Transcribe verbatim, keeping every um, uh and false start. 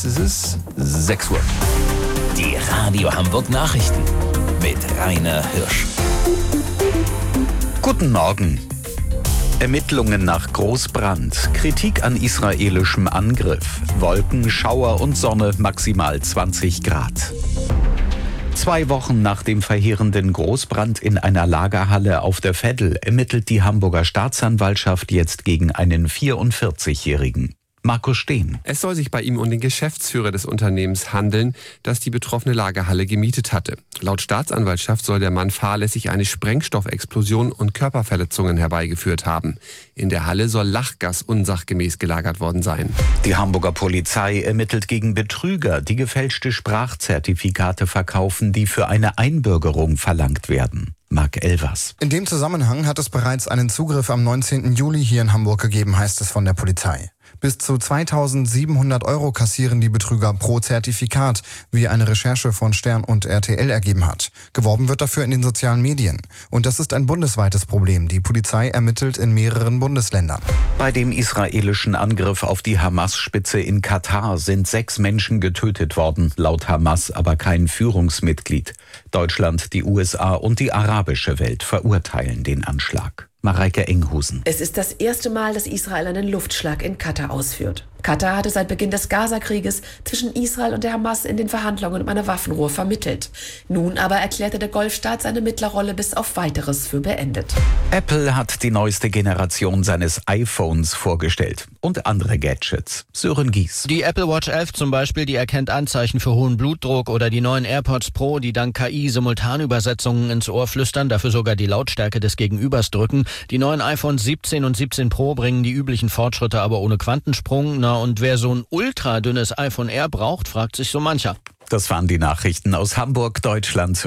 Jetzt ist es sechs Uhr. Die Radio Hamburg Nachrichten mit Rainer Hirsch. Guten Morgen. Ermittlungen nach Großbrand, Kritik an israelischem Angriff, Wolken, Schauer und Sonne, maximal zwanzig Grad. Zwei Wochen nach dem verheerenden Großbrand in einer Lagerhalle auf der Veddel ermittelt die Hamburger Staatsanwaltschaft jetzt gegen einen vierundvierzigjährigen. Markus Steen. Es soll sich bei ihm um den Geschäftsführer des Unternehmens handeln, das die betroffene Lagerhalle gemietet hatte. Laut Staatsanwaltschaft soll der Mann fahrlässig eine Sprengstoffexplosion und Körperverletzungen herbeigeführt haben. In der Halle soll Lachgas unsachgemäß gelagert worden sein. Die Hamburger Polizei ermittelt gegen Betrüger, die gefälschte Sprachzertifikate verkaufen, die für eine Einbürgerung verlangt werden. Marc Elvers. In dem Zusammenhang hat es bereits einen Zugriff am neunzehnten Juli hier in Hamburg gegeben, heißt es von der Polizei. Bis zu zweitausendsiebenhundert Euro kassieren die Betrüger pro Zertifikat, wie eine Recherche von Stern und R T L ergeben hat. Geworben wird dafür in den sozialen Medien. Und das ist ein bundesweites Problem. Die Polizei ermittelt in mehreren Bundesländern. Bei dem israelischen Angriff auf die Hamas-Spitze in Katar sind sechs Menschen getötet worden, laut Hamas aber kein Führungsmitglied. Deutschland, die U S A und die arabische Welt verurteilen den Anschlag. Mareike Enghusen. Es ist das erste Mal, dass Israel einen Luftschlag in Katar ausführt. Katar hatte seit Beginn des Gaza-Krieges zwischen Israel und der Hamas in den Verhandlungen um eine Waffenruhe vermittelt. Nun aber erklärte der Golfstaat seine Mittlerrolle bis auf Weiteres für beendet. Apple hat die neueste Generation seines iPhones vorgestellt und andere Gadgets. Sören Gies. Die Apple Watch elf zum Beispiel, die erkennt Anzeichen für hohen Blutdruck, oder die neuen AirPods Pro, die dank K I Simultanübersetzungen ins Ohr flüstern, dafür sogar die Lautstärke des Gegenübers drücken. Die neuen iPhone siebzehn und siebzehn Pro bringen die üblichen Fortschritte aber ohne Quantensprung. Na, und wer so ein ultradünnes iPhone Air braucht, fragt sich so mancher. Das waren die Nachrichten aus Hamburg, Deutschland